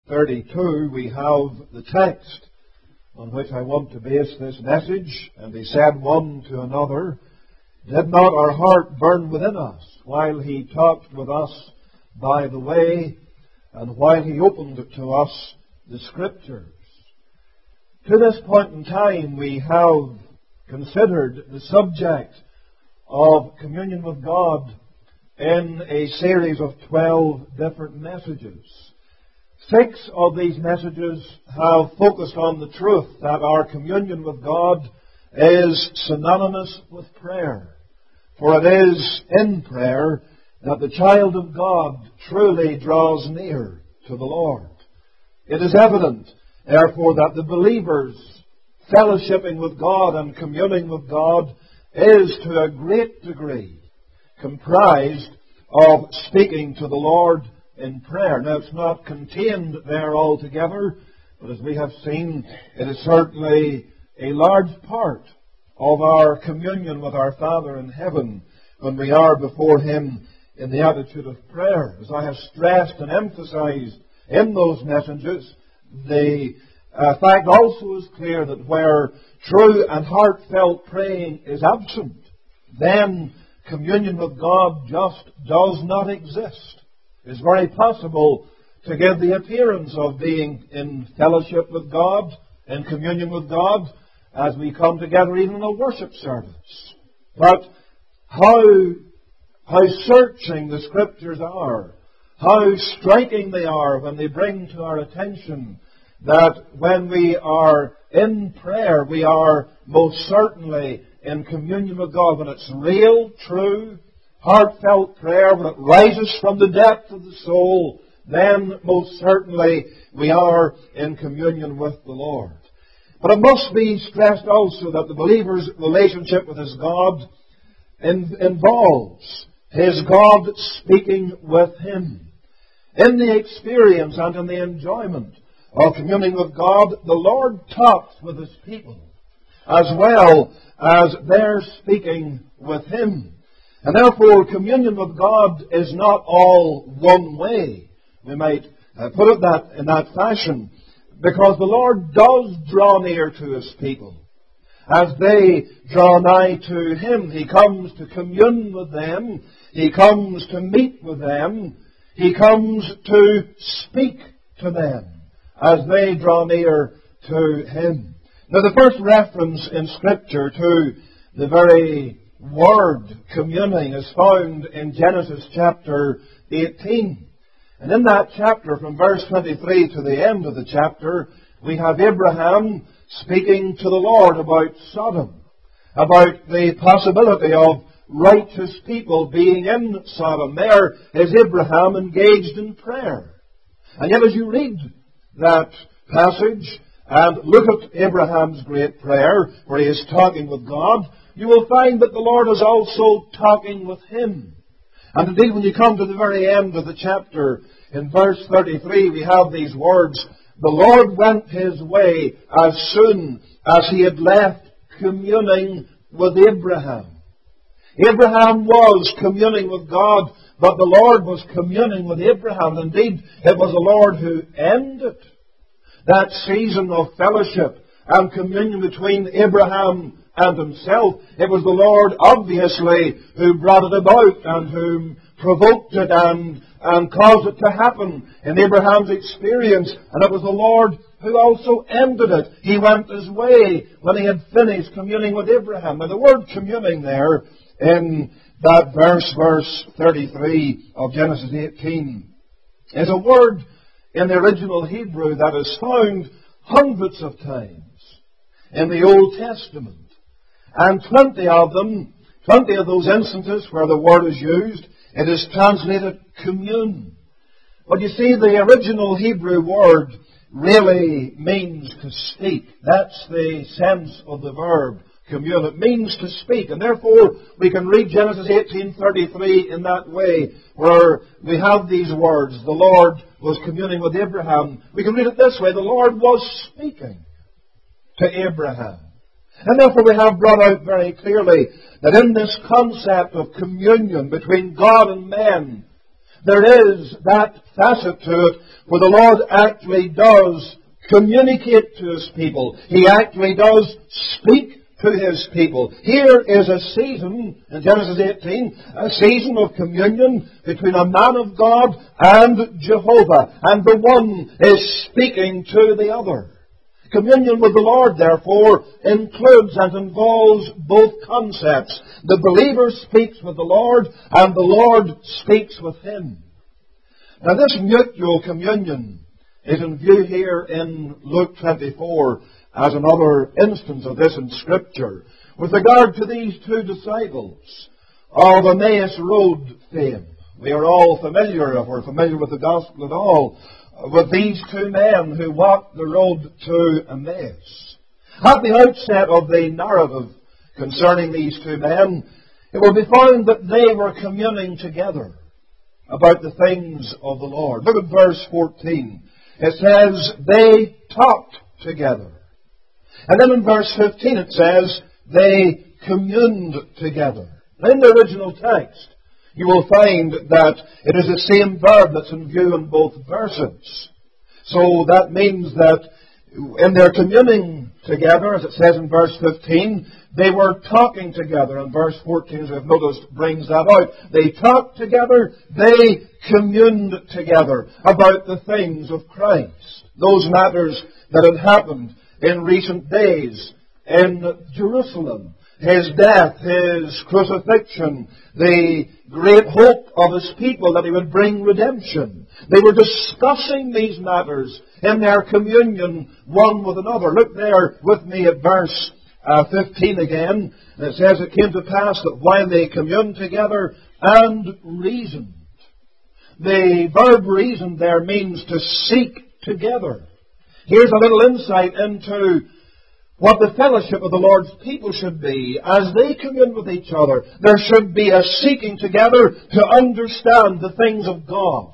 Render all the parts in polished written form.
32, we have the text on which I want to base this message. And he said one to another, "Did not our heart burn within us while he talked with us by the way, and while he opened to us the Scriptures?" To this point in time, we have considered the subject of communion with God in a series of 12 different messages. 6 of these messages have focused on the truth that our communion with God is synonymous with prayer. For it is in prayer that the child of God truly draws near to the Lord. It is evident, therefore, that the believer's fellowshipping with God and communing with God is to a great degree comprised of speaking to the Lord in prayer. Now, it's not contained there altogether, but as we have seen, it is certainly a large part of our communion with our Father in heaven when we are before Him in the attitude of prayer. As I have stressed and emphasized in those messages, the fact also is clear that where true and heartfelt praying is absent, then communion with God just does not exist. It's very possible to give the appearance of being in fellowship with God, in communion with God, as we come together even in a worship service. But how searching the Scriptures are, how striking they are when they bring to our attention that when we are in prayer, we are most certainly in communion with God. When it's real, true, heartfelt prayer, when it rises from the depth of the soul, then most certainly we are in communion with the Lord. But it must be stressed also that the believer's relationship with his God involves his God speaking with him. In the experience and in the enjoyment of communing with God, the Lord talks with His people as well as they're speaking with Him. And therefore, communion with God is not all one way. We might put it in that fashion, because the Lord does draw near to His people. As they draw nigh to Him, He comes to commune with them. He comes to meet with them. He comes to speak to them as they draw near to Him. Now, the first reference in Scripture to the very word communing is found in Genesis chapter 18. And in that chapter, from verse 23 to the end of the chapter, we have Abraham speaking to the Lord about Sodom, about the possibility of righteous people being in Sodom. There is Abraham engaged in prayer. And yet as you read that passage and look at Abraham's great prayer where he is talking with God, you will find that the Lord is also talking with him. And indeed, when you come to the very end of the chapter, in verse 33, we have these words, "The Lord went His way as soon as He had left communing with Abraham." Abraham was communing with God, but the Lord was communing with Abraham. Indeed, it was the Lord who ended that season of fellowship and communion between Abraham and Himself. It was the Lord, obviously, who brought it about and who provoked it and caused it to happen in Abraham's experience. And it was the Lord who also ended it. He went His way when He had finished communing with Abraham. Now, the word communing there in that verse 33 of Genesis 18, is a word in the original Hebrew that is found hundreds of times in the Old Testament. And 20 of those instances where the word is used, it is translated commune. But you see, the original Hebrew word really means to speak. That's the sense of the verb commune. It means to speak. And therefore, we can read Genesis 18:33 in that way, where we have these words, the Lord was communing with Abraham. We can read it this way, the Lord was speaking to Abraham. And therefore we have brought out very clearly that in this concept of communion between God and men, there is that facet to it where the Lord actually does communicate to His people. He actually does speak to His people. Here is a season, in Genesis 18, a season of communion between a man of God and Jehovah. And the one is speaking to the other. Communion with the Lord, therefore, includes and involves both concepts. The believer speaks with the Lord, and the Lord speaks with him. Now, this mutual communion is in view here in Luke 24 as another instance of this in Scripture. With regard to these two disciples of Emmaus Road fame, we are all familiar, if we're familiar with the Gospel at all, with these two men who walked the road to Emmaus. At the outset of the narrative concerning these two men, it will be found that they were communing together about the things of the Lord. Look at verse 14. It says, they talked together. And then in verse 15 it says, they communed together. In the original text, you will find that it is the same verb that's in view in both verses. So that means that in their communing together, as it says in verse 15, they were talking together. And verse 14, as I've noticed, brings that out. They talked together, they communed together about the things of Christ. Those matters that had happened in recent days in Jerusalem. His death, His crucifixion, the great hope of His people that He would bring redemption. They were discussing these matters in their communion one with another. Look there with me at verse 15 again. And it says, it came to pass that while they communed together and reasoned. The verb reasoned there means to seek together. Here's a little insight into what the fellowship of the Lord's people should be. As they commune with each other, there should be a seeking together to understand the things of God.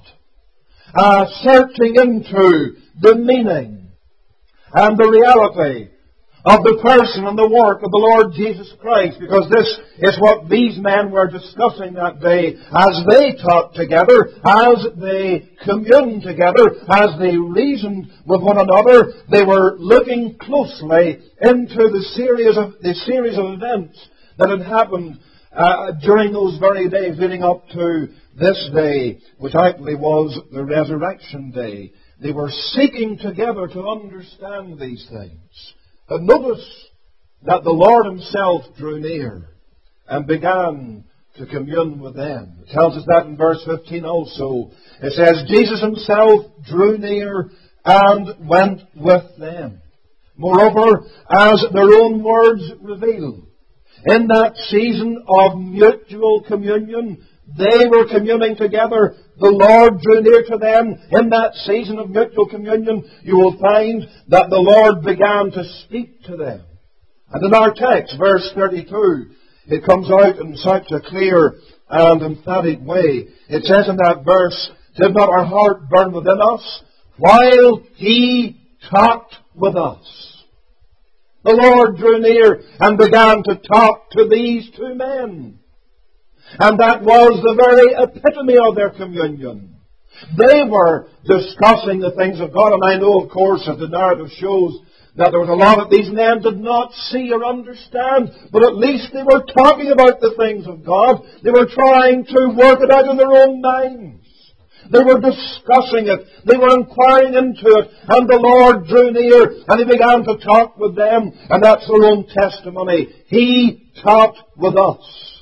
A searching into the meaning and the reality of the person and the work of the Lord Jesus Christ, because this is what these men were discussing that day as they talked together, as they communed together, as they reasoned with one another. They were looking closely into the series of events that had happened during those very days leading up to this day, which actually was the resurrection day. They were seeking together to understand these things. And notice that the Lord Himself drew near and began to commune with them. It tells us that in verse 15 also. It says, Jesus Himself drew near and went with them. Moreover, as their own words reveal, in that season of mutual communion, they were communing together. The Lord drew near to them. In that season of mutual communion, you will find that the Lord began to speak to them. And in our text, verse 32, it comes out in such a clear and emphatic way. It says in that verse, did not our heart burn within us while He talked with us? The Lord drew near and began to talk to these two men. And that was the very epitome of their communion. They were discussing the things of God. And I know, of course, as the narrative shows, that there was a lot that these men did not see or understand. But at least they were talking about the things of God. They were trying to work it out in their own minds. They were discussing it. They were inquiring into it. And the Lord drew near and He began to talk with them. And that's their own testimony. He talked with us.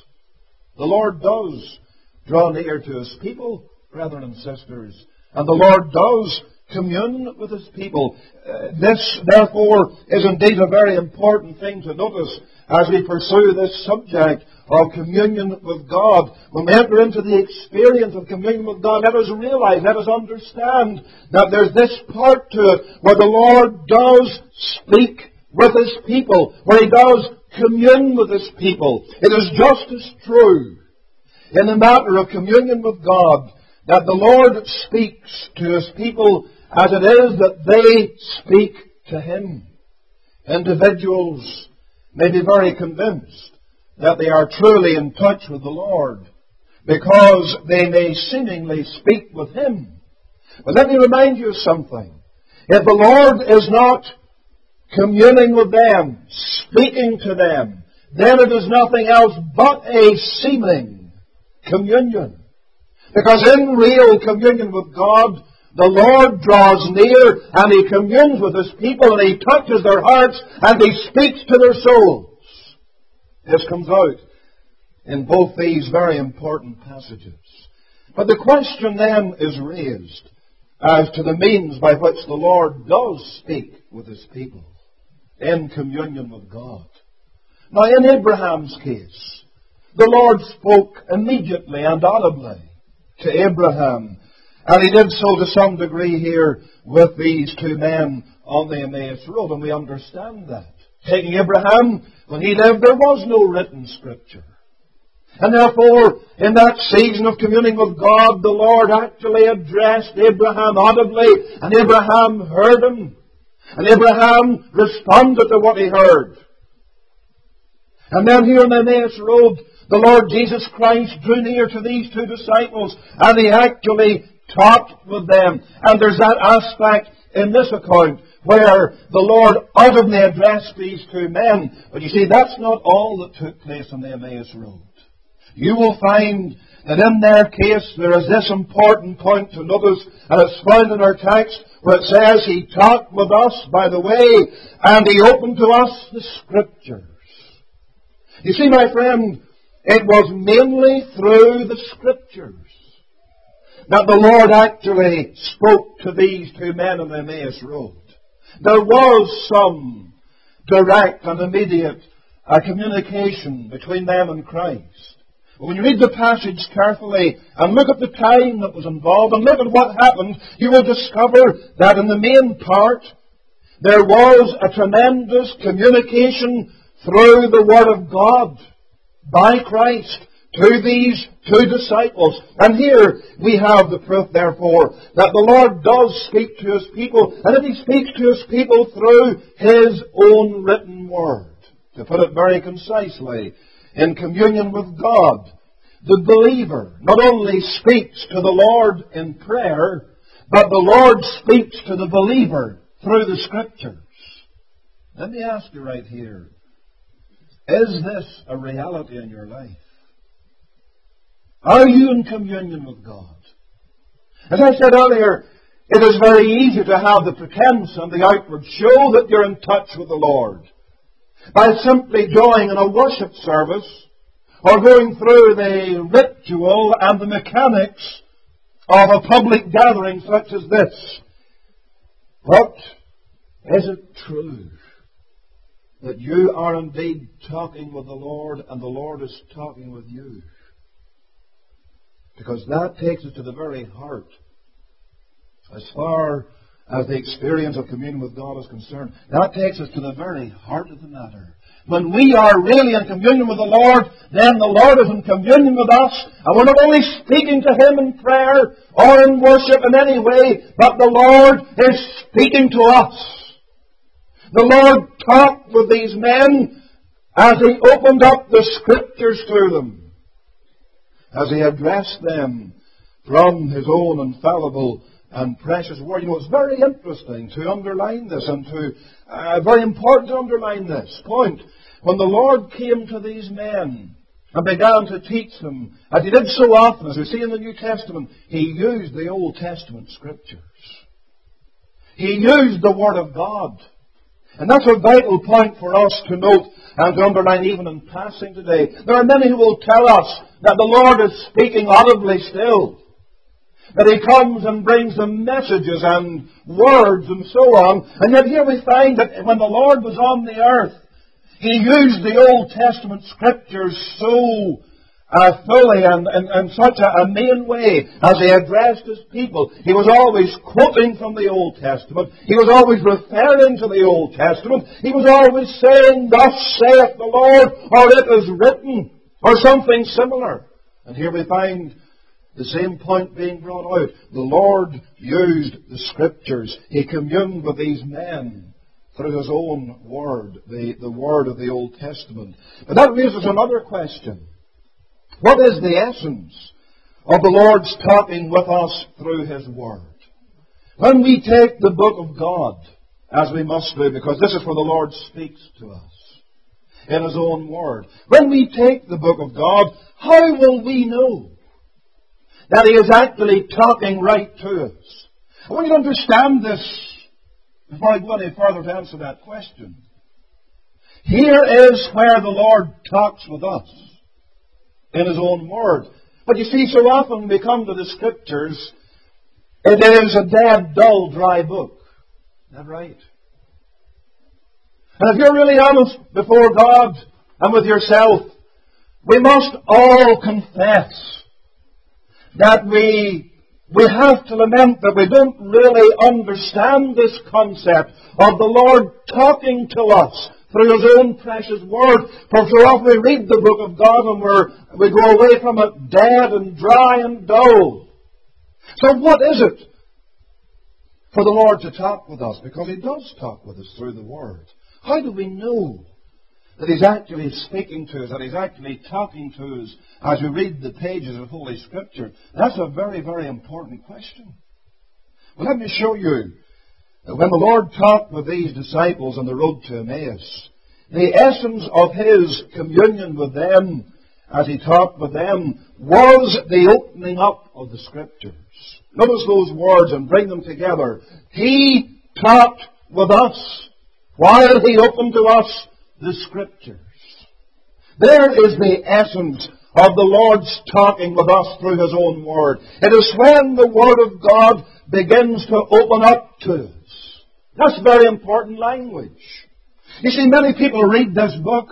The Lord does draw near to His people, brethren and sisters. And the Lord does commune with His people. This, therefore, is indeed a very important thing to notice as we pursue this subject of communion with God. When we enter into the experience of communion with God, let us realize, let us understand that there's this part to it where the Lord does speak with His people, where He does commune with His people. It is just as true in the matter of communion with God that the Lord speaks to His people as it is that they speak to Him. Individuals may be very convinced that they are truly in touch with the Lord. because they may seemingly speak with Him. But let me remind you of something. If the Lord is not communing with them, speaking to them, then it is nothing else but a seeming communion. Because in real communion with God, the Lord draws near and He communes with His people and He touches their hearts and He speaks to their souls. This comes out in both these very important passages. But the question then is raised as to the means by which the Lord does speak with His people in communion with God. Now, in Abraham's case, the Lord spoke immediately and audibly to Abraham, and He did so to some degree here with these two men on the Emmaus Road, and we understand that. Taking Abraham, when he lived, there was no written Scripture. And therefore, in that season of communing with God, the Lord actually addressed Abraham audibly, and Abraham heard Him. And Abraham responded to what he heard. And then here on the Emmaus Road, the Lord Jesus Christ drew near to these two disciples, and He actually talked with them. And there's that aspect in this account where the Lord audibly addressed these two men. But you see, that's not all that took place on the Emmaus Road. You will find that in their case there is this important point to notice, and it's found in our text where it says He talked with us by the way, and He opened to us the Scriptures. You see, my friend, it was mainly through the Scriptures that the Lord actually spoke to these two men on the Emmaus Road. There was some direct and immediate communication between them and Christ. But when you read the passage carefully and look at the time that was involved and look at what happened, you will discover that in the main part there was a tremendous communication through the Word of God by Christ to these two disciples. And here we have the proof, therefore, that the Lord does speak to His people, and that He speaks to His people through His own written Word. To put it very concisely, in communion with God, the believer not only speaks to the Lord in prayer, but the Lord speaks to the believer through the Scriptures. Let me ask you right here, is this a reality in your life? Are you in communion with God? As I said earlier, it is very easy to have the pretense and the outward show that you're in touch with the Lord by simply joining in a worship service or going through the ritual and the mechanics of a public gathering such as this. But is it true that you are indeed talking with the Lord and the Lord is talking with you? Because that takes us to the very heart. As far as the experience of communion with God is concerned, that takes us to the very heart of the matter. When we are really in communion with the Lord, then the Lord is in communion with us, and we're not only speaking to Him in prayer or in worship in any way, but the Lord is speaking to us. The Lord talked with these men as He opened up the Scriptures to them, as He addressed them from His own infallible and precious Word. You know, it's very interesting to underline this and very important to underline this point. When the Lord came to these men and began to teach them, as He did so often, as we see in the New Testament, He used the Old Testament Scriptures. He used the Word of God. And that's a vital point for us to note and to underline even in passing today. There are many who will tell us that the Lord is speaking audibly still, that He comes and brings them messages and words and so on. And yet here we find that when the Lord was on the earth, He used the Old Testament Scriptures so fully and in such a main way as He addressed His people. He was always quoting from the Old Testament. He was always referring to the Old Testament. He was always saying, "Thus saith the Lord," or "It is written," or something similar. And here we find the same point being brought out. The Lord used the Scriptures. He communed with these men through His own Word, the Word of the Old Testament. But that raises another question. What is the essence of the Lord's talking with us through His Word. When we take the book of God, as we must do, because this is where the Lord speaks to us in His own Word. When we take the book of God, how will we know that He is actually talking right to us? I want you to understand this before I go any further to answer that question. Here is where the Lord talks with us in His own Word. But you see, so often we come to the Scriptures, it is a dead, dull, dry book. Is that right? And if you're really honest before God and with yourself, we must all confess that we have to lament that we don't really understand this concept of the Lord talking to us through His own precious Word. For so often we read the book of God and we go away from it dead and dry and dull. So what is it for the Lord to talk with us? Because He does talk with us through the Word. How do we know that He's actually speaking to us, that He's actually talking to us as we read the pages of Holy Scripture? That's a very, very important question. Well, let me show you that when the Lord talked with these disciples on the road to Emmaus, the essence of His communion with them as He talked with them was the opening up of the Scriptures. Notice those words and bring them together. He talked with us while He opened to us the Scriptures. There is the essence of the Lord's talking with us through His own Word. It is when the Word of God begins to open up to us. That's very important language. You see, many people read this book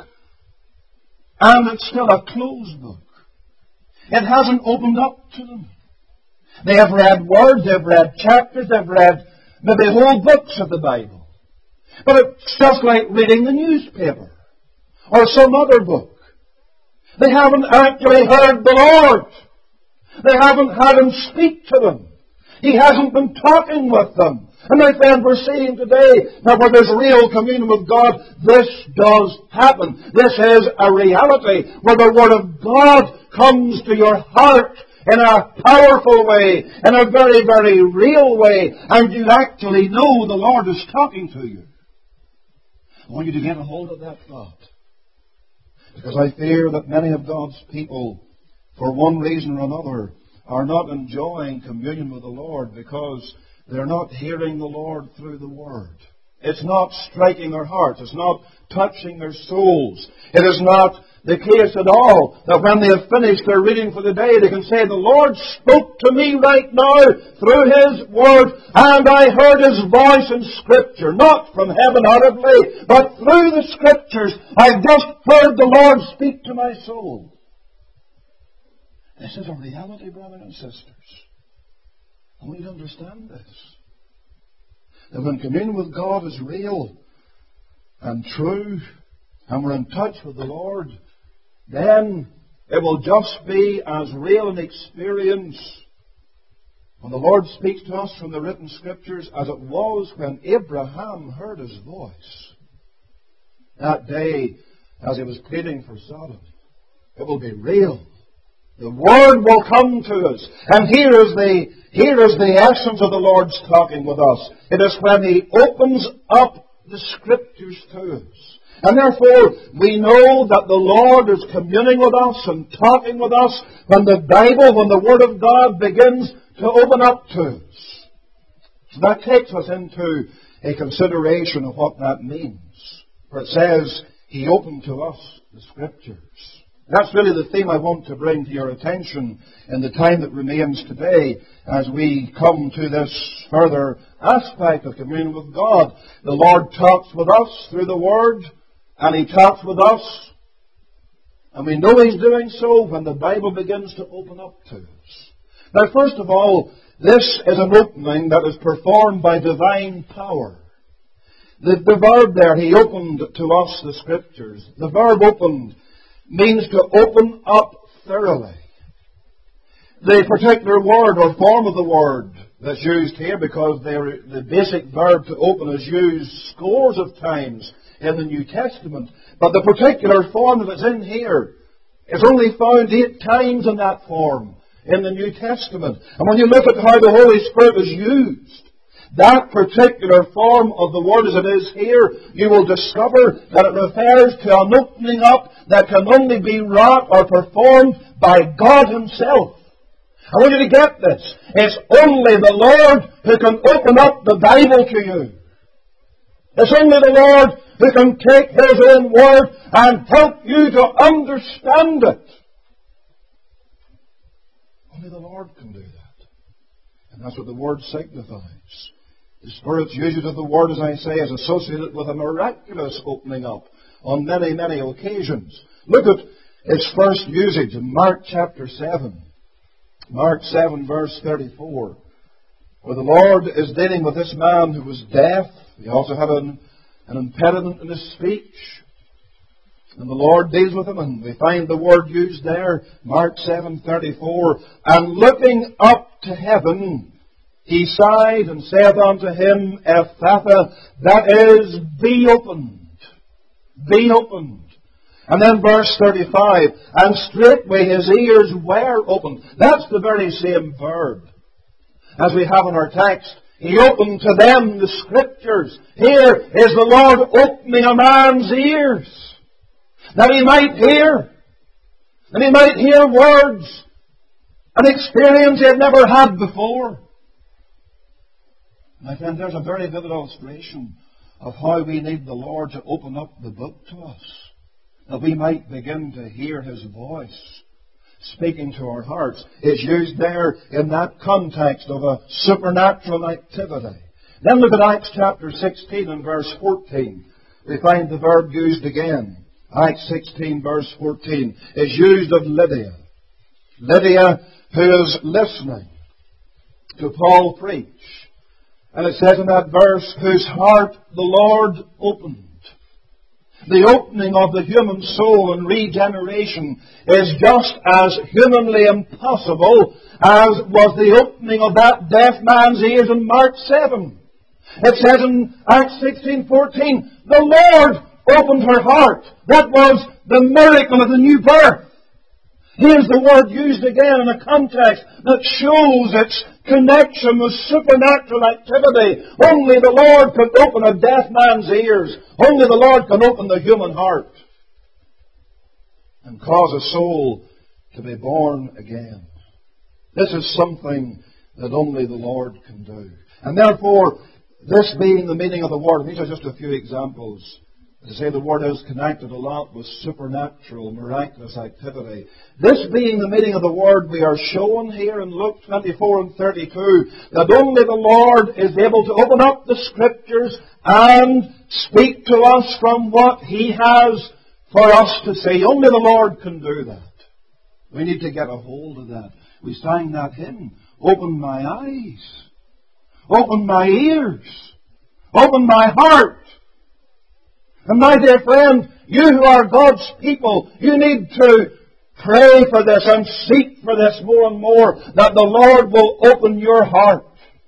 and it's still a closed book. It hasn't opened up to them. They have read words, they've read chapters, they've read maybe whole books of the Bible. But it's just like reading the newspaper or some other book. They haven't actually heard the Lord. They haven't had Him speak to them. He hasn't been talking with them. And my friend, we're seeing today that where there's real communion with God, this does happen. This is a reality where the Word of God comes to your heart in a powerful way, in a very, very real way, and you actually know the Lord is talking to you. I want you to get a hold of that thought. Because I fear that many of God's people, for one reason or another, are not enjoying communion with the Lord because they're not hearing the Lord through the Word. It's not striking their hearts. It's not touching their souls. It is not the case at all that when they have finished their reading for the day, they can say, the Lord spoke to me right now through His Word, and I heard His voice in Scripture, not from heaven audibly, but through the Scriptures. I've just heard the Lord speak to my soul. This is a reality, brothers and sisters. And we need to understand this. That when communion with God is real and true, and we're in touch with the Lord, then it will just be as real an experience when the Lord speaks to us from the written Scriptures as it was when Abraham heard His voice. That day, as he was pleading for Sodom, it will be real. The Word will come to us. And here is the essence of the Lord's talking with us. It is when He opens up the Scriptures to us. And therefore, we know that the Lord is communing with us and talking with us when the Bible, when the Word of God begins to open up to us. So that takes us into a consideration of what that means. For it says, He opened to us the Scriptures. That's really the theme I want to bring to your attention in the time that remains today as we come to this further aspect of communion with God. The Lord talks with us through the Word, and He talks with us, and we know He's doing so when the Bible begins to open up to us. Now, first of all, this is an opening that is performed by divine power. The verb there, He opened to us the Scriptures. The verb opened means to open up thoroughly. The particular word or form of the word that's used here, because the basic verb to open is used scores of times in the New Testament, but the particular form that's in here is only found 8 times in that form. in the New Testament. And when you look at how the Holy Spirit is used, that particular form of the Word as it is here, you will discover that it refers to an opening up that can only be wrought or performed by God Himself. I want you to get this. It's only the Lord who can open up the Bible to you. It's only the Lord who can take His own Word and help you to understand it. Only the Lord can do that. And that's what the Word signifies. The Spirit's usage of the Word, as I say, is associated with a miraculous opening up on many, many occasions. Look at its first usage in Mark chapter 7. Mark 7 verse 34. Where the Lord is dealing with this man who was deaf. He also had an impediment in his speech. And the Lord deals with him, and we find the word used there, Mark 7:34. And looking up to heaven, He sighed and saith unto him, Ephphatha, that is, be opened. Be opened. And then verse 35, and straightway his ears were opened. That's the very same verb as we have in our text. He opened to them the Scriptures. Here is the Lord opening a man's ears, that he might hear. And he might hear words, an experience he had never had before. My friend, there's a very vivid illustration of how we need the Lord to open up the book to us, that we might begin to hear His voice speaking to our hearts. It's used there in that context of a supernatural activity. Then look at Acts chapter 16 and verse 14. We find the verb used again. Acts 16 verse 14 is used of Lydia. Lydia, who is listening to Paul preach. And it says in that verse, whose heart the Lord opened. The opening of the human soul and regeneration is just as humanly impossible as was the opening of that deaf man's ears in Mark 7. It says in Acts 16:14, the Lord opened her heart. That was the miracle of the new birth. Here's the word used again in a context that shows its connection with supernatural activity. Only the Lord can open a deaf man's ears. Only the Lord can open the human heart and cause a soul to be born again. This is something that only the Lord can do. And therefore, this being the meaning of the word, these are just a few examples. As I say, the word is connected a lot with supernatural, miraculous activity. This being the meaning of the word, we are shown here in Luke 24 and 32 that only the Lord is able to open up the Scriptures and speak to us from what He has for us to see. Only the Lord can do that. We need to get a hold of that. We sang that hymn, open my eyes, open my ears, open my heart. And my dear friend, you who are God's people, you need to pray for this and seek for this more and more, that the Lord will open your heart,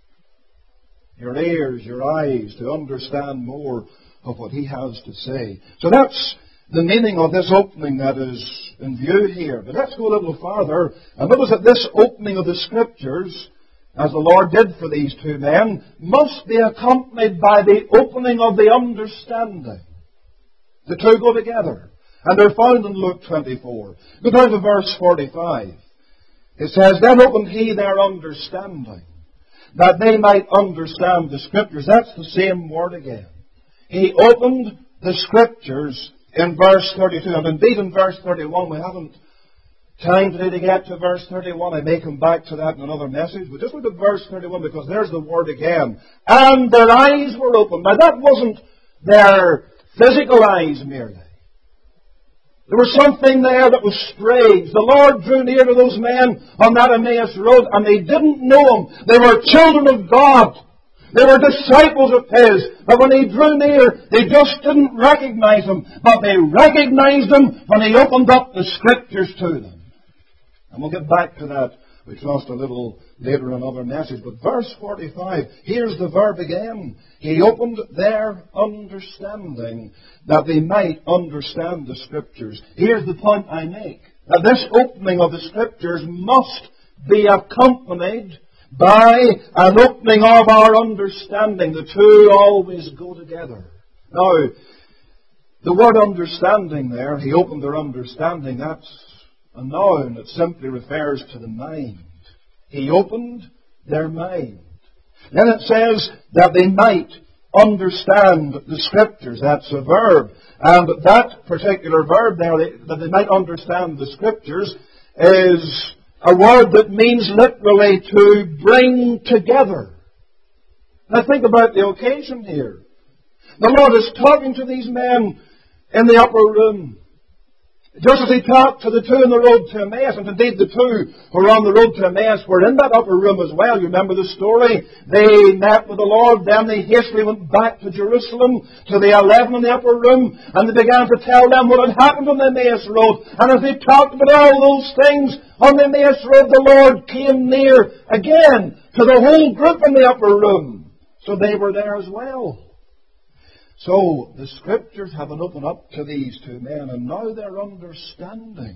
your ears, your eyes, to understand more of what He has to say. So that's the meaning of this opening that is in view here. But let's go a little farther and notice that this opening of the Scriptures, as the Lord did for these two men, must be accompanied by the opening of the understanding. The two go together. And they're found in Luke 24. Go down to verse 45. It says, then opened He their understanding, that they might understand the Scriptures. That's the same word again. He opened the Scriptures in verse 32. And indeed in verse 31, we haven't time today to get to verse 31. I may come back to that in another message. But just look at verse 31, because there's the word again. And their eyes were opened. Now that wasn't their physical eyes merely. There was something there that was strange. The Lord drew near to those men on that Emmaus road, and they didn't know Him. They were children of God. They were disciples of His. But when He drew near, they just didn't recognize Him. But they recognized Him when He opened up the Scriptures to them. And we'll get back to that. We trust a little later in another message. But verse 45, here's the verb again. He opened their understanding, that they might understand the Scriptures. Here's the point I make. That this opening of the Scriptures must be accompanied by an opening of our understanding. The two always go together. Now, the word understanding there, he opened their understanding, that's a noun. It simply refers to the mind. He opened their mind. Then it says that they might understand the Scriptures. That's a verb. And that particular verb there, that they might understand the Scriptures, is a word that means literally to bring together. Now think about the occasion here. The Lord is talking to these men in the upper room, just as He talked to the two on the road to Emmaus. And indeed the two who were on the road to Emmaus were in that upper room as well. You remember the story? They met with the Lord, then they hastily went back to Jerusalem, to the 11 in the upper room, and they began to tell them what had happened on the Emmaus road. And as they talked about all those things on the Emmaus road, the Lord came near again to the whole group in the upper room. So they were there as well. So the Scriptures have been opened up to these two men, and now their understanding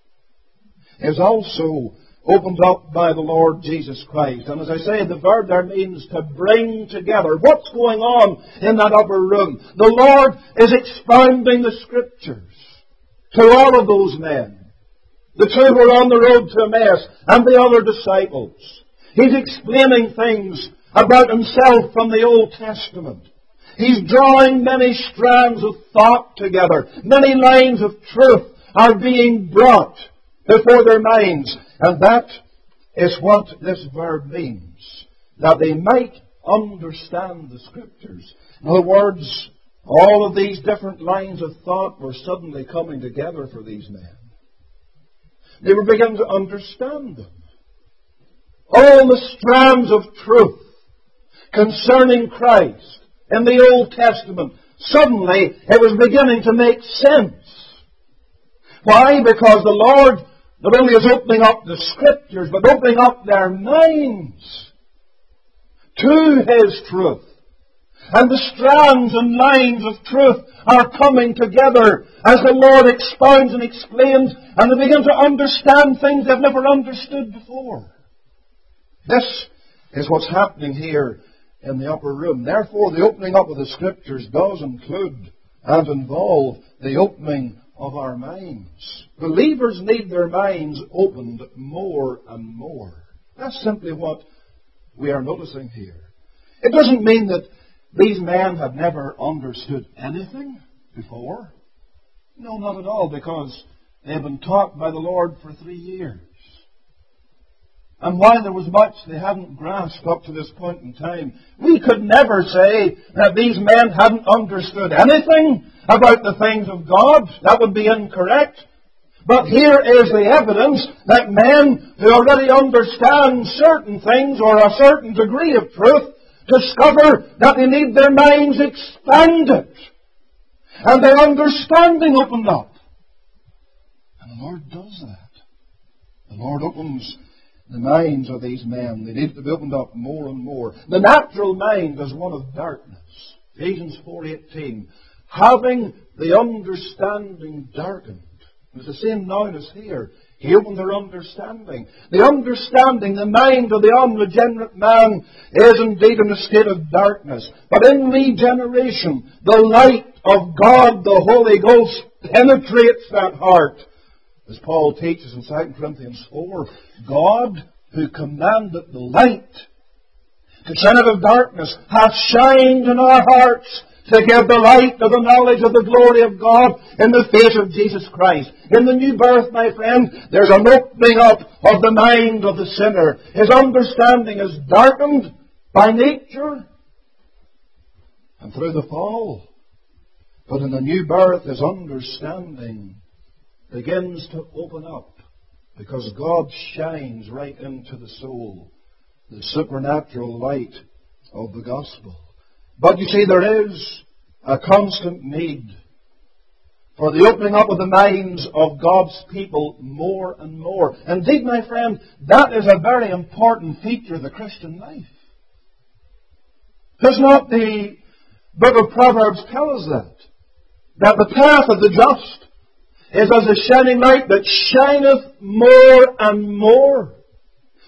is also opened up by the Lord Jesus Christ. And as I say, the verb there means to bring together. What's going on in that upper room? The Lord is expounding the Scriptures to all of those men. The two who were on the road to Emmaus and the other disciples. He's explaining things about Himself from the Old Testament. He's drawing many strands of thought together. Many lines of truth are being brought before their minds. And that is what this verb means. That they might understand the Scriptures. In other words, all of these different lines of thought were suddenly coming together for these men. They were beginning to understand them. All the strands of truth concerning Christ in the Old Testament, suddenly it was beginning to make sense. Why? Because the Lord not only is opening up the Scriptures, but opening up their minds to His truth. And the strands and lines of truth are coming together as the Lord expounds and explains, and they begin to understand things they've never understood before. This is what's happening here in the upper room. Therefore, the opening up of the Scriptures does include and involve the opening of our minds. Believers need their minds opened more and more. That's simply what we are noticing here. It doesn't mean that these men have never understood anything before. No, not at all, because they have been taught by the Lord for 3 years. And while there was much they hadn't grasped up to this point in time, we could never say that these men hadn't understood anything about the things of God. That would be incorrect. But here is the evidence that men who already understand certain things or a certain degree of truth discover that they need their minds expanded and their understanding opened up. And the Lord does that. The Lord opens the minds of these men. They need to be opened up more and more. The natural mind is one of darkness. Ephesians 4:18. Having the understanding darkened. It's the same noun as here. He opened their understanding. The understanding, the mind of the unregenerate man is indeed in a state of darkness. But in regeneration, the light of God, the Holy Ghost, penetrates that heart. As Paul teaches in 2 Corinthians 4, God, who commanded the light to shine out of darkness, hath shined in our hearts to give the light of the knowledge of the glory of God in the face of Jesus Christ. In the new birth, my friend, there's an opening up of the mind of the sinner. His understanding is darkened by nature and through the fall. But in the new birth, his understanding begins to open up because God shines right into the soul, the supernatural light of the gospel. But you see, there is a constant need for the opening up of the minds of God's people more and more. Indeed, my friend, that is a very important feature of the Christian life. Does not the book of Proverbs tell us that? That the path of the just is as a shining light that shineth more and more.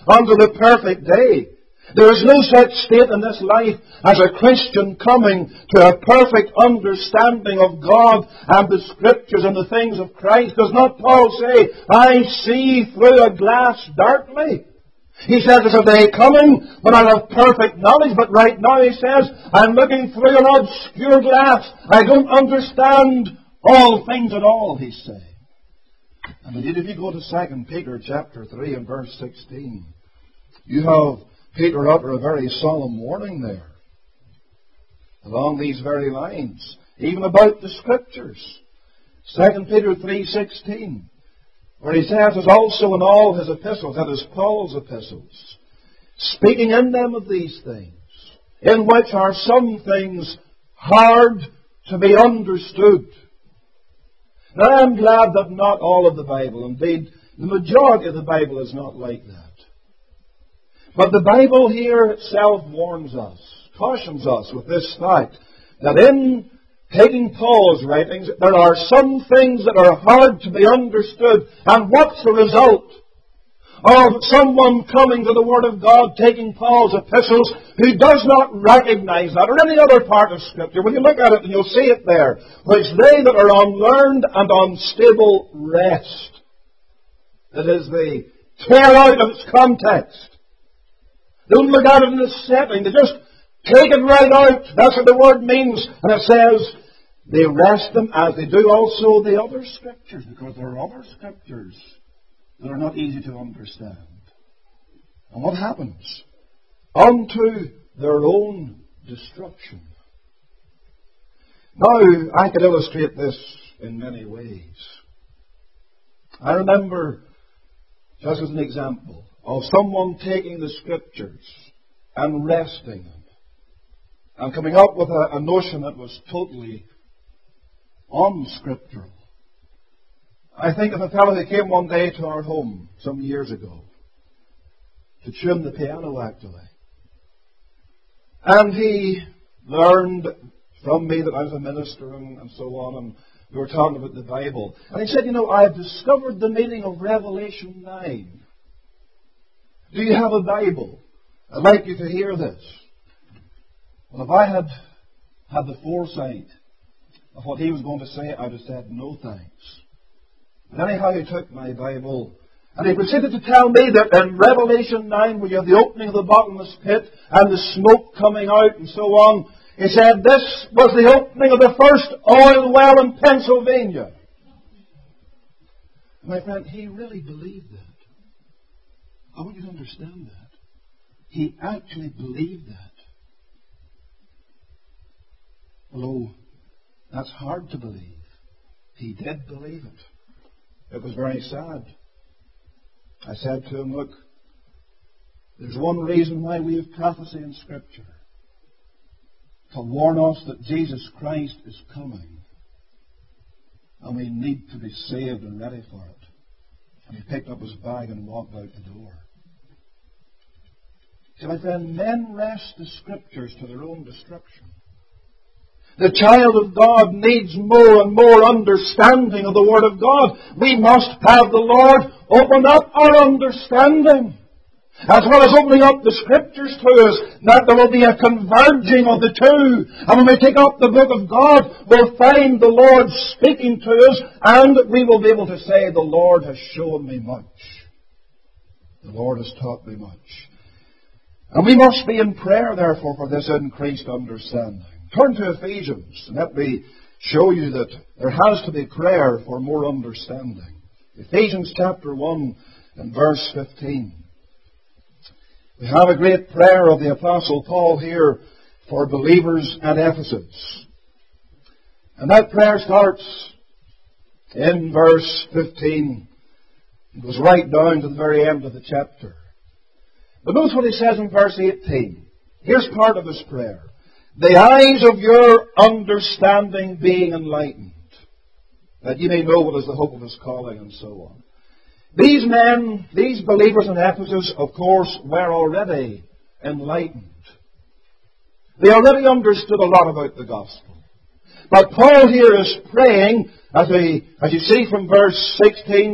unto the perfect day. There is no such state in this life as a Christian coming to a perfect understanding of God and the Scriptures and the things of Christ. Does not Paul say, I see through a glass darkly? He says there's a day coming when I'll have perfect knowledge, but right now he says, I'm looking through an obscure glass. I don't understand all things at all, he's saying. And indeed, if you go to 2 Peter chapter 3 and verse 16, you have Peter utter a very solemn warning there, along these very lines, even about the Scriptures. 2 Peter 3:16, where he says, as also in all his epistles, that is Paul's epistles, speaking in them of these things, in which are some things hard to be understood. Now I am glad that not all of the Bible, indeed the majority of the Bible is not like that. But the Bible here itself warns us, cautions us with this fact, that in taking Paul's writings, there are some things that are hard to be understood. And what's the result of someone coming to the Word of God, taking Paul's epistles, who does not recognize that, or any other part of Scripture? When you look at it, and you'll see it there, which they that are unlearned and unstable wrest. That is, they tear out of its context. Don't look at it in its setting. They just take it right out. That's what the word means. And it says, they wrest them as they do also the other Scriptures, because there are other Scriptures that are not easy to understand. And what happens? Unto their own destruction. Now, I could illustrate this in many ways. I remember, just as an example, of someone taking the Scriptures and wresting them and coming up with a notion that was totally unscriptural. I think of a fellow who came one day to our home some years ago to tune the piano, actually. And he learned from me that I was a minister and so on, and we were talking about the Bible. And he said, I have discovered the meaning of Revelation 9. Do you have a Bible? I'd like you to hear this. Well, if I had had the foresight of what he was going to say, I'd have said no thanks. But anyhow, he took my Bible and he proceeded to tell me that in Revelation 9, where you have the opening of the bottomless pit and the smoke coming out and so on, he said this was the opening of the first oil well in Pennsylvania. My friend, he really believed that. I want you to understand that. He actually believed that. Although that's hard to believe. He did believe it. It was very sad. I said to him, look, there's one reason why we have prophecy in Scripture. To warn us that Jesus Christ is coming. And we need to be saved and ready for it. And he picked up his bag and walked out the door. See, my friend, men wrest the Scriptures to their own destruction. The child of God needs more and more understanding of the Word of God. We must have the Lord open up our understanding, as well as opening up the Scriptures to us, that there will be a converging of the two. And when we take up the book of God, we'll find the Lord speaking to us, and we will be able to say, the Lord has shown me much. The Lord has taught me much. And we must be in prayer, therefore, for this increased understanding. Turn to Ephesians, and let me show you that there has to be prayer for more understanding. Ephesians chapter 1 and verse 15. We have a great prayer of the Apostle Paul here for believers at Ephesus. And that prayer starts in verse 15. It goes right down to the very end of the chapter. But notice what he says in verse 18. Here's part of his prayer. The eyes of your understanding being enlightened, that you may know what is the hope of his calling, and so on. These men, these believers in Ephesus, of course, were already enlightened. They already understood a lot about the gospel. But Paul here is praying, as you see from verse 16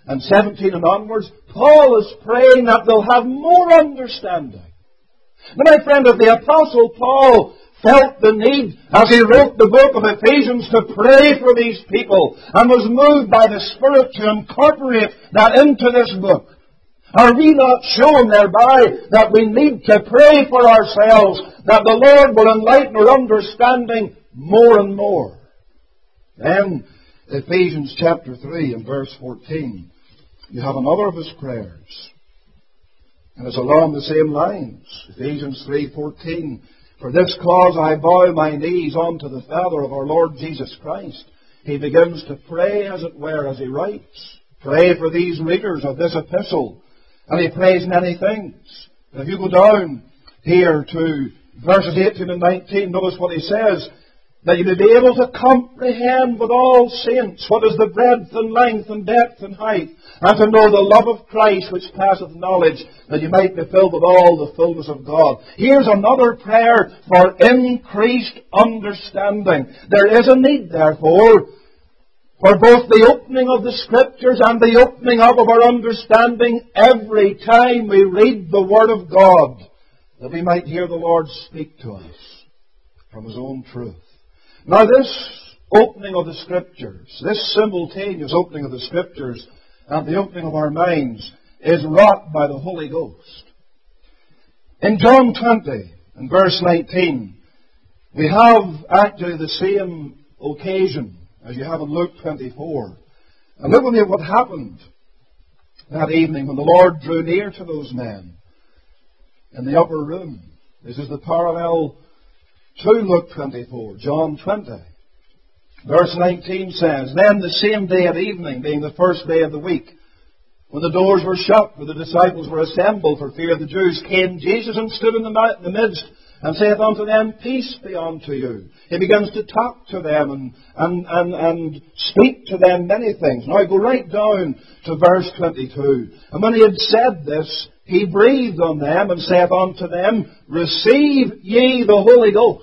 and 17 and onwards, Paul is praying that they'll have more understanding. Now, my friend, if the Apostle Paul felt the need, as he wrote the book of Ephesians, to pray for these people, and was moved by the Spirit to incorporate that into this book, are we not shown thereby that we need to pray for ourselves, that the Lord will enlighten our understanding more and more? Then, Ephesians chapter 3 and verse 14, you have another of his prayers. And it's along the same lines. Ephesians 3:14, for this cause I bow my knees unto the Father of our Lord Jesus Christ. He begins to pray, as it were, as he writes. Pray for these readers of this epistle. And he prays many things. If you go down here to verses 18 and 19, notice what he says. That you may be able to comprehend with all saints what is the breadth and length and depth and height, and to know the love of Christ which passeth knowledge, that you might be filled with all the fullness of God. Here's another prayer for increased understanding. There is a need, therefore, for both the opening of the Scriptures and the opening up of our understanding every time we read the Word of God, that we might hear the Lord speak to us from His own truth. Now, this opening of the Scriptures, this simultaneous opening of the Scriptures and the opening of our minds is wrought by the Holy Ghost. In John 20 and verse 19, we have actually the same occasion as you have in Luke 24. And look with me at what happened that evening when the Lord drew near to those men in the upper room. This is the parallel to Luke 24, John 20. Verse 19 says, then the same day at evening, being the first day of the week, when the doors were shut, where the disciples were assembled for fear of the Jews, came Jesus and stood in the midst, and saith unto them, peace be unto you. He begins to talk to them and speak to them many things. Now go right down to verse 22. And when he had said this, he breathed on them and saith unto them, receive ye the Holy Ghost.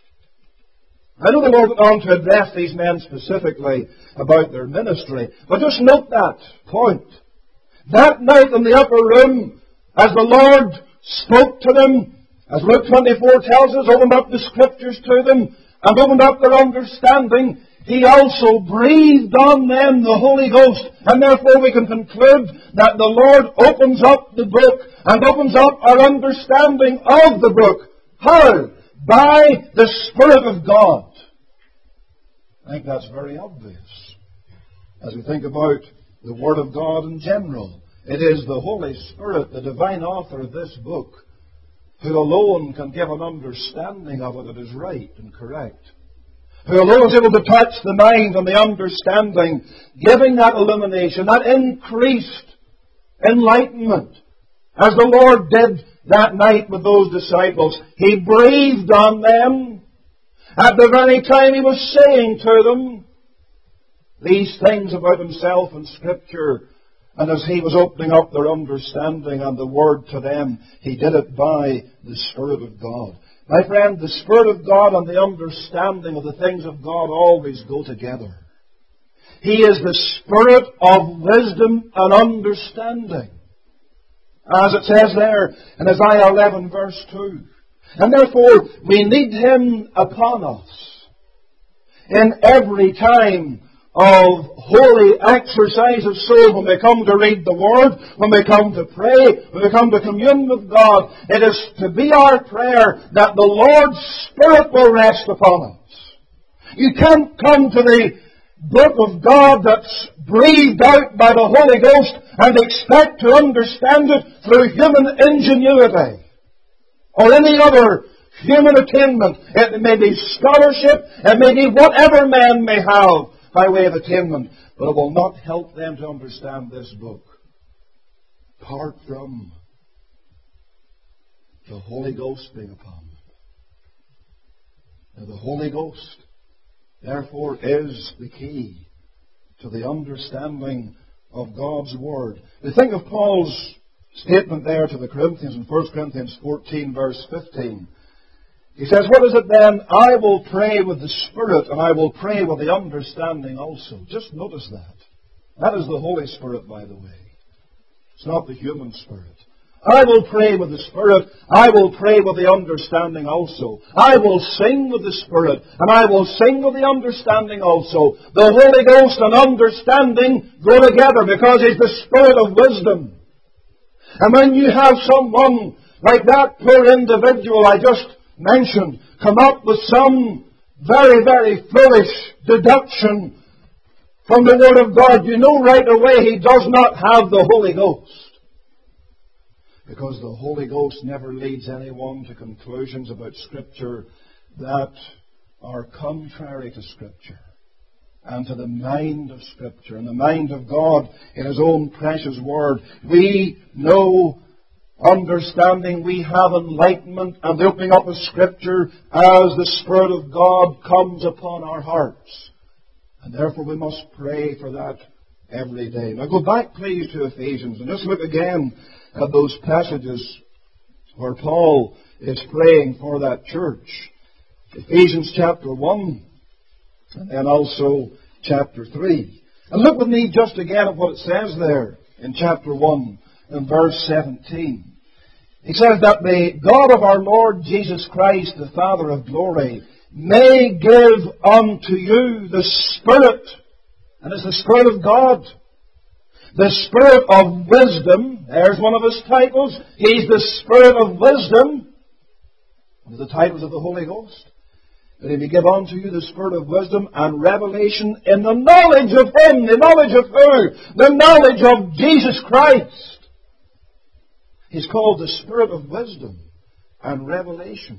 I know the Lord went on to address these men specifically about their ministry, but just note that point. That night in the upper room, as the Lord spoke to them, as Luke 24 tells us, opened up the Scriptures to them and opened up their understanding, He also breathed on them the Holy Ghost. And therefore we can conclude that the Lord opens up the book and opens up our understanding of the book. How? By the Spirit of God. I think that's very obvious. As we think about the Word of God in general, it is the Holy Spirit, the divine author of this book, who alone can give an understanding of it that is right and correct. Who alone is able to touch the mind and the understanding, giving that illumination, that increased enlightenment. As the Lord did that night with those disciples, He breathed on them at the very time He was saying to them these things about Himself and Scripture. And as He was opening up their understanding and the Word to them, He did it by the Spirit of God. My friend, the Spirit of God and the understanding of the things of God always go together. He is the Spirit of wisdom and understanding, as it says there in Isaiah 11 verse 2. And therefore, we need Him upon us in every time of holy exercise of soul, when we come to read the Word, when we come to pray, when we come to commune with God. It is to be our prayer that the Lord's Spirit will rest upon us. You can't come to the book of God that's breathed out by the Holy Ghost and expect to understand it through human ingenuity or any other human attainment. It may be scholarship, it may be whatever man may have by way of attainment, but it will not help them to understand this book apart from the Holy Ghost being upon them. Now, the Holy Ghost, therefore, is the key to the understanding of God's Word. We think of Paul's statement there to the Corinthians in 1 Corinthians 14, verse 15. He says, what is it then? I will pray with the Spirit, and I will pray with the understanding also. Just notice that. That is the Holy Spirit, by the way. It's not the human spirit. I will pray with the Spirit. I will pray with the understanding also. I will sing with the Spirit, and I will sing with the understanding also. The Holy Ghost and understanding go together because He's the Spirit of wisdom. And when you have someone like that poor individual I just mentioned come up with some very, very foolish deduction from the Word of God, you know right away he does not have the Holy Ghost. Because the Holy Ghost never leads anyone to conclusions about Scripture that are contrary to Scripture and to the mind of Scripture and the mind of God in His own precious Word. We know understanding, we have enlightenment and the opening up of Scripture as the Spirit of God comes upon our hearts. And therefore we must pray for that every day. Now go back please to Ephesians and just look again at those passages where Paul is praying for that church. Ephesians chapter 1 and then also chapter 3. And look with me just again at what it says there in chapter 1 and verse 17. He says that the God of our Lord Jesus Christ, the Father of glory, may give unto you the Spirit, and it's the Spirit of God, the Spirit of wisdom. There's one of His titles. He's the Spirit of wisdom. One of the titles of the Holy Ghost. That He may give unto you the Spirit of wisdom and revelation in the knowledge of Him. The knowledge of who? The knowledge of Jesus Christ. He's called the Spirit of wisdom and revelation.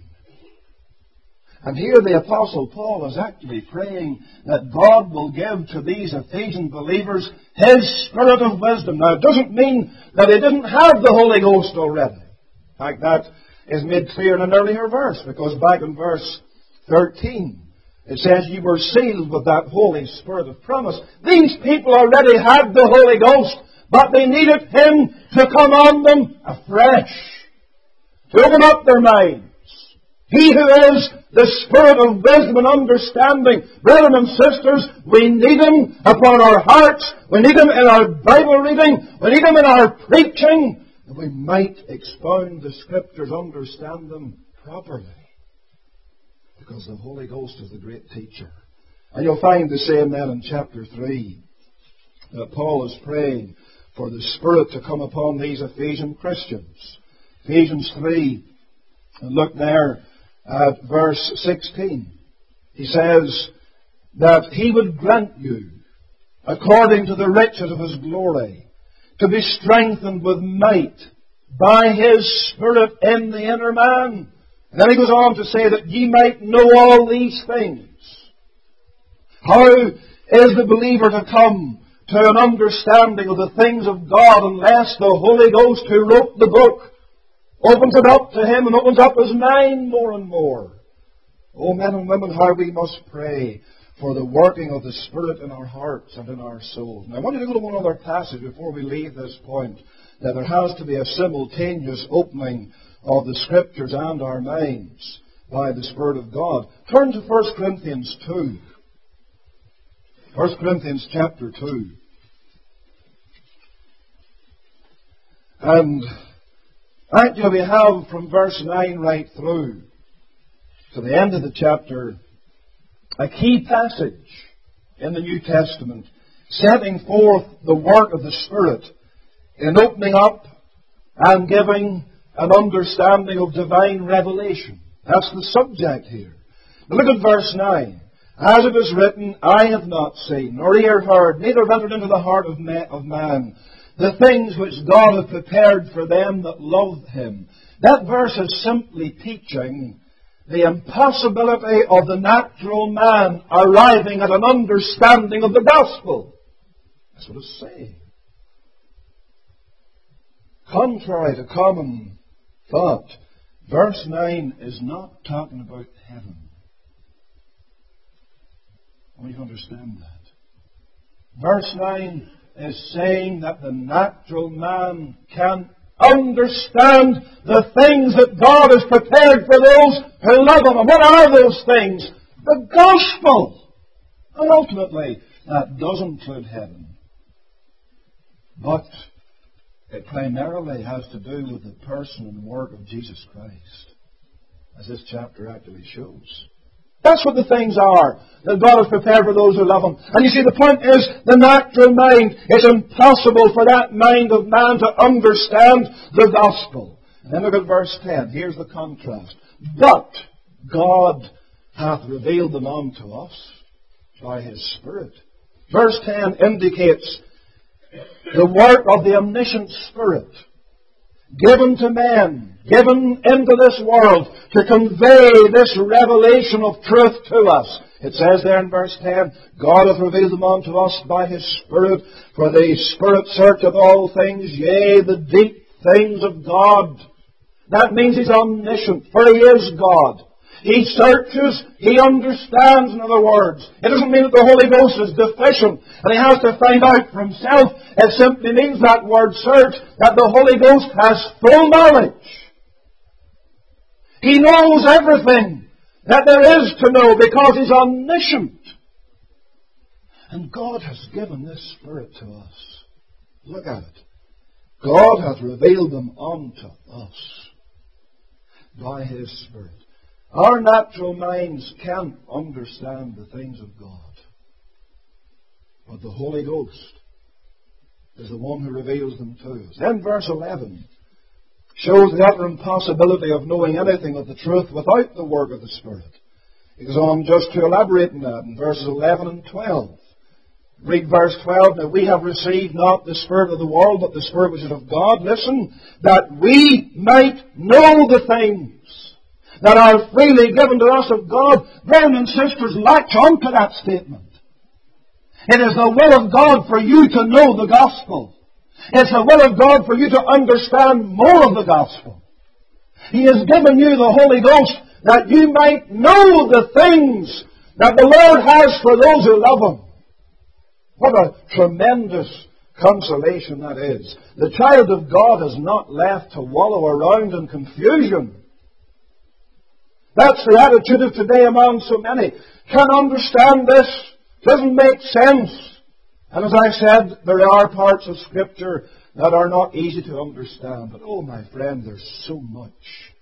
And here the Apostle Paul is actually praying that God will give to these Ephesian believers His Spirit of wisdom. Now, it doesn't mean that they didn't have the Holy Ghost already. In fact, that is made clear in an earlier verse, because back in verse 13, it says, you were sealed with that Holy Spirit of promise. These people already had the Holy Ghost, but they needed Him to come on them afresh, to open up their minds. He who is the Spirit of wisdom and understanding. Brethren and sisters, we need Him upon our hearts. We need Him in our Bible reading. We need Him in our preaching. That we might expound the Scriptures, understand them properly. Because the Holy Ghost is the great teacher. And you'll find the same then in chapter 3. That Paul is praying for the Spirit to come upon these Ephesian Christians. Ephesians 3, and look there at verse 16. He says that He would grant you, according to the riches of His glory, to be strengthened with might by His Spirit in the inner man. And then he goes on to say that ye might know all these things. How is the believer to come to an understanding of the things of God unless the Holy Ghost who wrote the book opens it up to him and opens up his mind more and more? Oh, men and women, how we must pray for the working of the Spirit in our hearts and in our souls. Now, I want you to go to one other passage before we leave this point, that there has to be a simultaneous opening of the Scriptures and our minds by the Spirit of God. Turn to 1 Corinthians 2. 1 Corinthians chapter 2. And actually we have from verse 9 right through to the end of the chapter a key passage in the New Testament setting forth the work of the Spirit in opening up and giving an understanding of divine revelation. That's the subject here. Now look at verse 9. As it is written, I have not seen, nor ear heard, neither have entered into the heart of man, the things which God hath prepared for them that love Him. That verse is simply teaching the impossibility of the natural man arriving at an understanding of the gospel. That's what it's saying. Contrary to common thought, verse 9 is not talking about heaven. I want you to understand that. Verse 9 is saying that the natural man can understand the things that God has prepared for those who love Him. And what are those things? The gospel. And ultimately, that does include heaven. But it primarily has to do with the person and work of Jesus Christ, as this chapter actually shows. That's what the things are that God has prepared for those who love Him. And you see, the point is, the natural mind, it's impossible for that mind of man to understand the gospel. And then look at verse 10. Here's the contrast. But God hath revealed them unto us by His Spirit. Verse 10 indicates the work of the omniscient Spirit given to men, given into this world to convey this revelation of truth to us. It says there in verse 10, God hath revealed them unto us by His Spirit, for the Spirit searcheth all things, yea, the deep things of God. That means He's omniscient, for He is God. He searches, He understands, in other words. It doesn't mean that the Holy Ghost is deficient and He has to find out for Himself. It simply means, that word search, that the Holy Ghost has full knowledge. He knows everything that there is to know because He's omniscient. And God has given this Spirit to us. Look at it. God hath revealed them unto us by His Spirit. Our natural minds can't understand the things of God. But the Holy Ghost is the one who reveals them to us. Then verse 11 shows the utter impossibility of knowing anything of the truth without the work of the Spirit. He goes on just to elaborate on that in verses 11 and 12. Read verse 12. Now we have received not the Spirit of the world, but the Spirit which is of God. Listen, that we might know the things that are freely given to us of God. Brethren and sisters, latch on to that statement. It is the will of God for you to know the gospel. It's the will of God for you to understand more of the gospel. He has given you the Holy Ghost that you might know the things that the Lord has for those who love Him. What a tremendous consolation that is. The child of God is not left to wallow around in confusion. That's the attitude of today among so many. Can't understand this. Doesn't make sense. And as I said, there are parts of Scripture that are not easy to understand. But oh my friend, there's so much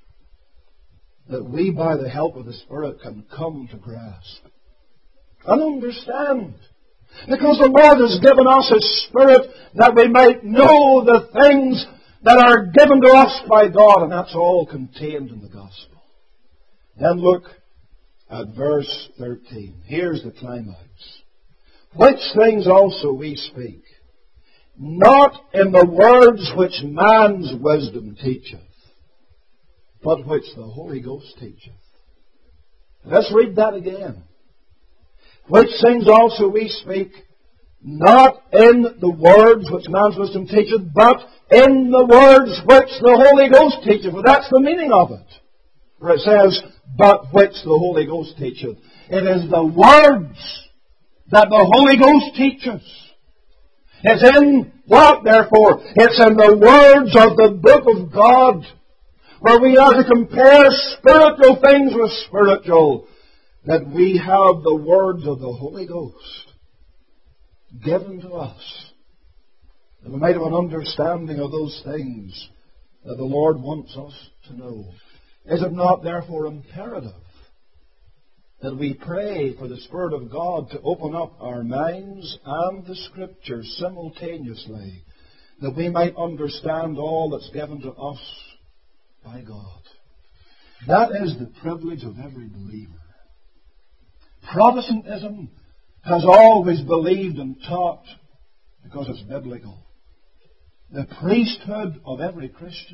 that we by the help of the Spirit can come to grasp and understand. Because the Lord has given us His Spirit that we might know the things that are given to us by God. And that's all contained in the gospel. Then look at verse 13. Here's the climax. Which things also we speak, not in the words which man's wisdom teacheth, but which the Holy Ghost teacheth. Let's read that again. Which things also we speak, not in the words which man's wisdom teacheth, but in the words which the Holy Ghost teacheth. Well, that's the meaning of it. Where it says, but which the Holy Ghost teacheth. It is the words that the Holy Ghost teaches. It's in what, therefore? It's in the words of the book of God, where we are to compare spiritual things with spiritual, that we have the words of the Holy Ghost given to us, that we might have an understanding of those things that the Lord wants us to know. Is it not therefore imperative that we pray for the Spirit of God to open up our minds and the Scriptures simultaneously, that we might understand all that's given to us by God? That is the privilege of every believer. Protestantism has always believed and taught, because it's biblical, the priesthood of every Christian.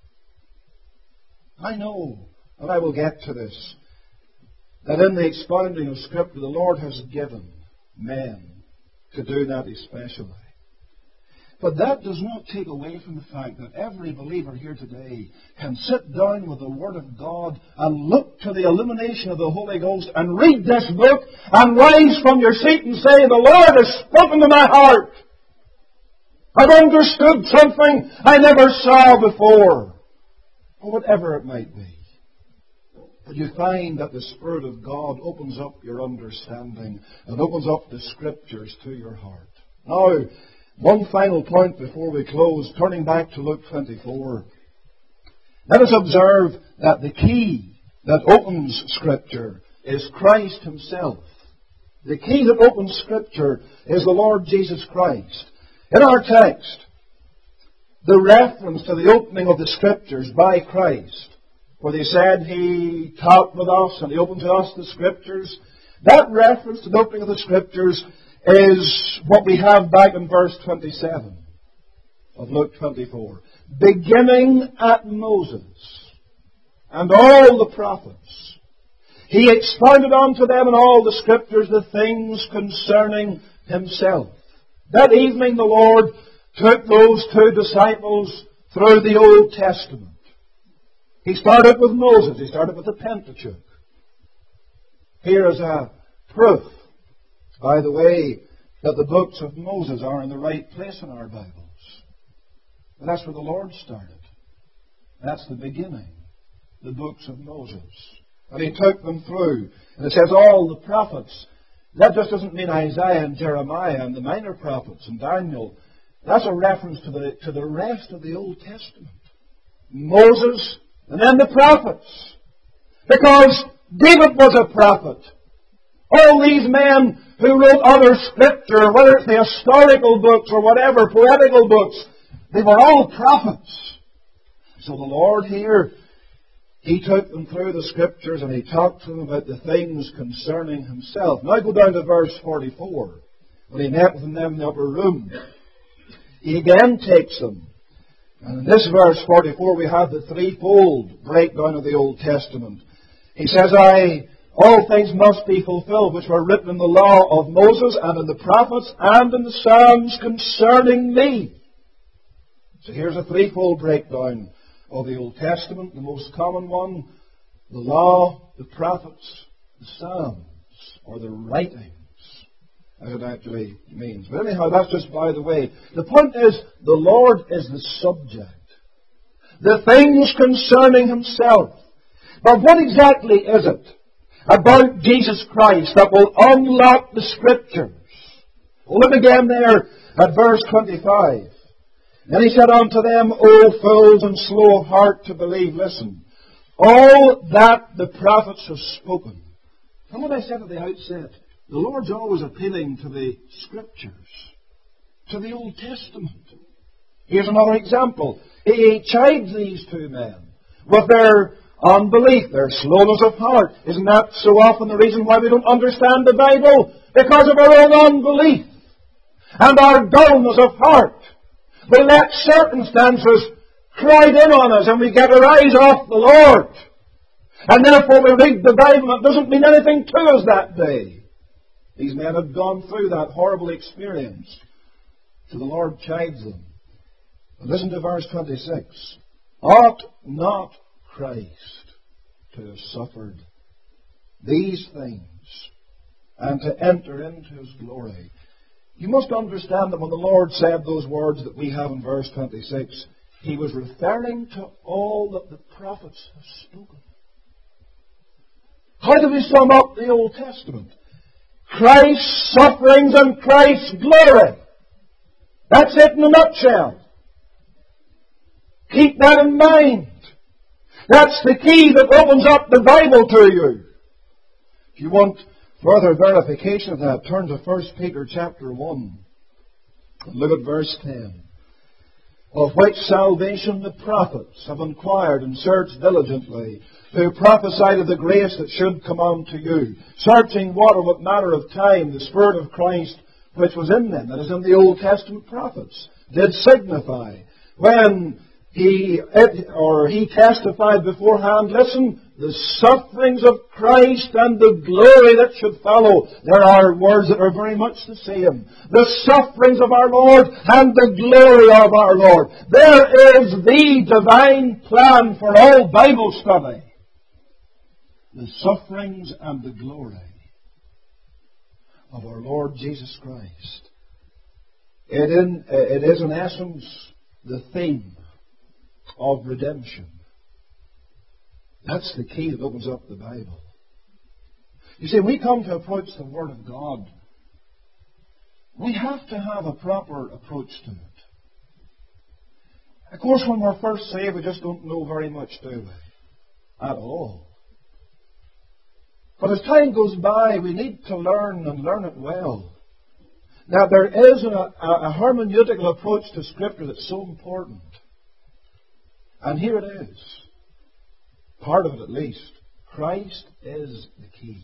I know, and I will get to this, that in the expounding of Scripture, the Lord has given men to do that especially. But that does not take away from the fact that every believer here today can sit down with the Word of God and look to the illumination of the Holy Ghost and read this book and rise from your seat and say, the Lord has spoken to my heart. I've understood something I never saw before. Or whatever it might be. But you find that the Spirit of God opens up your understanding and opens up the Scriptures to your heart. Now, One final point before we close, turning back to Luke 24. Let us observe that the key that opens Scripture is Christ Himself. The key that opens Scripture is the Lord Jesus Christ. In our text, the reference to the opening of the Scriptures by Christ, where they said He talked with us and He opened to us the Scriptures, that reference to the opening of the Scriptures is what we have back in verse 27 of Luke 24. Beginning at Moses and all the prophets, He expounded unto them in all the Scriptures the things concerning Himself. That evening the Lord took those two disciples through the Old Testament. He started with Moses. He started with the Pentateuch. Here is a proof, by the way, that the books of Moses are in the right place in our Bibles. And that's where the Lord started. That's the beginning. The books of Moses. And He took them through. And it says all the prophets. That just doesn't mean Isaiah and Jeremiah and the minor prophets and Daniel. That's a reference to the rest of the Old Testament. Moses and then the prophets. Because David was a prophet. All these men who wrote other scripture, whether it's the historical books or whatever, poetical books, they were all prophets. So the Lord here, He took them through the Scriptures and He talked to them about the things concerning Himself. Now go down to verse 44. When He met with them in the upper room, He again takes them. And in this verse 44 we have the threefold breakdown of the Old Testament. He says, all things must be fulfilled which were written in the law of Moses and in the prophets and in the Psalms concerning me. So here's a threefold breakdown of the Old Testament. The most common one, the law, the prophets, the Psalms, or the writings, as it actually means. But anyhow, that's just by the way. The point is, the Lord is the subject. The things concerning Himself. But what exactly is it about Jesus Christ that will unlock the Scriptures? Well, look again there at verse 25. Then He said unto them, O fools and slow of heart to believe, listen, all that the prophets have spoken. And what I said at the outset, the Lord's always appealing to the Scriptures, to the Old Testament. Here's another example. He chides these two men with their unbelief, their slowness of heart. Isn't that so often the reason why we don't understand the Bible? Because of our own unbelief and our dullness of heart. We let circumstances crowd in on us and we get our eyes off the Lord. And therefore we read the Bible and it doesn't mean anything to us that day. These men have gone through that horrible experience. So the Lord chides them. But listen to verse 26. Ought not Christ to have suffered these things and to enter into His glory? You must understand that when the Lord said those words that we have in verse 26, He was referring to all that the prophets have spoken. How do we sum up the Old Testament? Christ's sufferings and Christ's glory. That's it in a nutshell. Keep that in mind. That's the key that opens up the Bible to you. If you want further verification of that, turn to 1 Peter chapter 1. And look at verse 10. Of which salvation the prophets have inquired and searched diligently, who prophesied of the grace that should come unto you, searching what manner of time the Spirit of Christ which was in them, that is in the Old Testament prophets, did signify when He testified beforehand, listen, the sufferings of Christ and the glory that should follow. There are words that are very much the same. The sufferings of our Lord and the glory of our Lord. There is the divine plan for all Bible study. The sufferings and the glory of our Lord Jesus Christ. It is in essence the theme of redemption. That's the key that opens up the Bible. You see, we come to approach the Word of God we have to have a proper approach to it. Of course, when we're first saved, we just don't know very much, do we? At all. But as time goes by, we need to learn and learn it well. Now, there is a hermeneutical approach to Scripture that's so important. And here it is. Part of it at least. Christ is the key.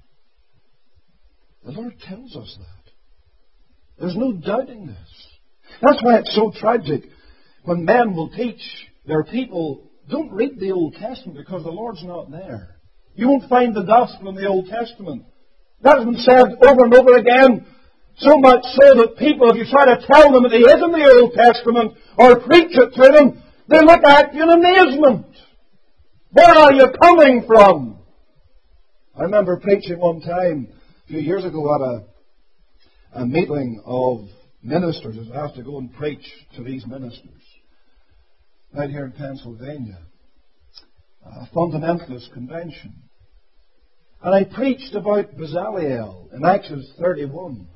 The Lord tells us that. There's no doubting this. That's why it's so tragic when men will teach their people, don't read the Old Testament because the Lord's not there. You won't find the gospel in the Old Testament. That has been said over and over again. So much so that people, if you try to tell them that He is in the Old Testament or preach it to them, they look at you in amazement. Where are you coming from? I remember preaching one time a few years ago at a meeting of ministers. I was asked to go and preach to these ministers right here in Pennsylvania, a fundamentalist convention. And I preached about Bezalel in Exodus 31.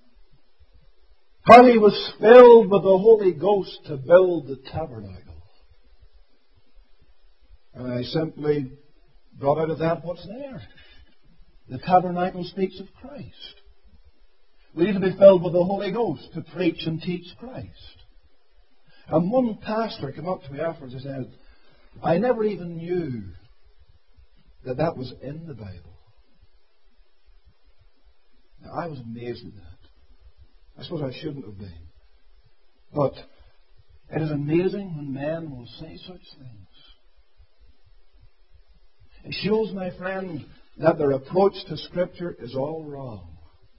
How he was filled with the Holy Ghost to build the tabernacle. And I simply brought out of that what's there. The tabernacle speaks of Christ. We need to be filled with the Holy Ghost to preach and teach Christ. And one pastor came up to me afterwards and said, I never even knew that was in the Bible. Now, I was amazed at that. I suppose I shouldn't have been. But it is amazing when men will say such things. It shows, my friend, that their approach to Scripture is all wrong.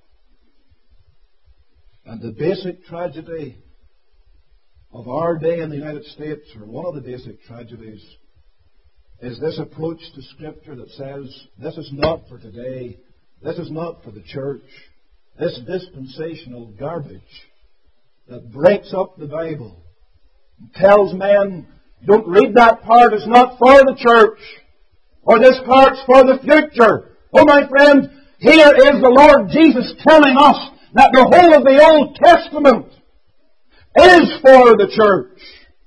And the basic tragedy of our day in the United States, or one of the basic tragedies, is this approach to Scripture that says, this is not for today, this is not for the church, this dispensational garbage that breaks up the Bible and tells men, don't read that part, it's not for the church, or this part's for the future. Oh, my friend, here is the Lord Jesus telling us that the whole of the Old Testament is for the church,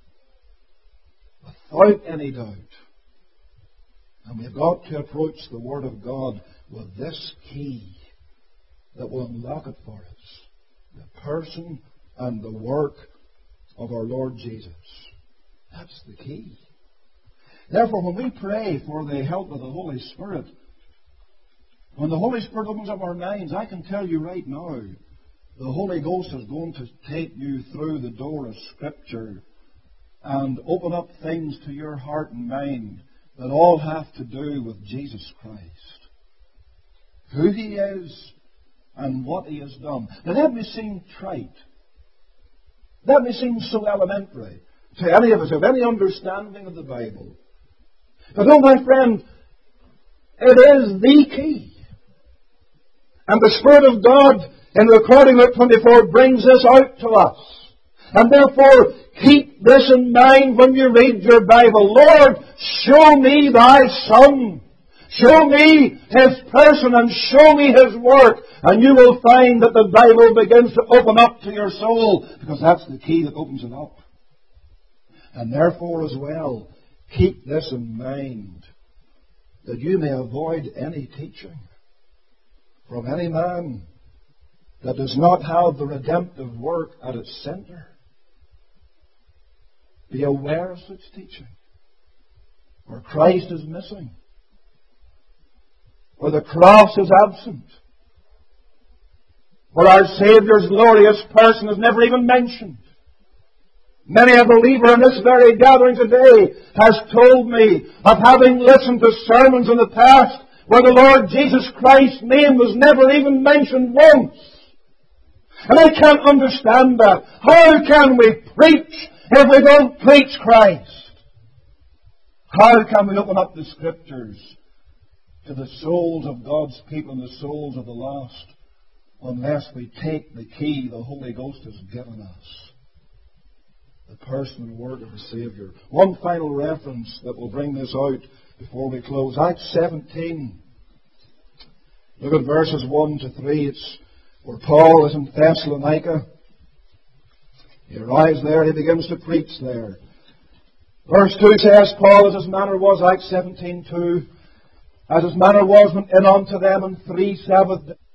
without any doubt. And we've got to approach the Word of God with this key that will unlock it for us. The person and the work of our Lord Jesus. That's the key. Therefore, when we pray for the help of the Holy Spirit, when the Holy Spirit opens up our minds, I can tell you right now, the Holy Ghost is going to take you through the door of Scripture and open up things to your heart and mind that all have to do with Jesus Christ. Who He is and what He has done. Now that may seem trite. That may seem so elementary to any of us who have any understanding of the Bible. But oh, my friend, it is the key. And the Spirit of God in recording Luke 24 brings this out to us. And therefore, keep this in mind when you read your Bible. Lord, show me Thy Son. Show me His person and show me His work. And you will find that the Bible begins to open up to your soul, because that's the key that opens it up. And therefore as well, keep this in mind, that you may avoid any teaching from any man that does not have the redemptive work at its center. Be aware of such teaching, where Christ is missing, where the cross is absent, where our Saviour's glorious person is never even mentioned. Many a believer in this very gathering today has told me of having listened to sermons in the past where the Lord Jesus Christ's name was never even mentioned once. And I can't understand that. How can we preach if we don't preach Christ? How can we open up the Scriptures to the souls of God's people and the souls of the lost unless we take the key the Holy Ghost has given us? The person and work of the Saviour. One final reference that will bring this out before we close. Acts 17. Look at verses 1 to 3. It's where Paul is in Thessalonica. He arrives there, he begins to preach there. Verse 2 says, Paul, as his manner was, Acts 17:2, as his manner was, went in unto them, and 3 Sabbath days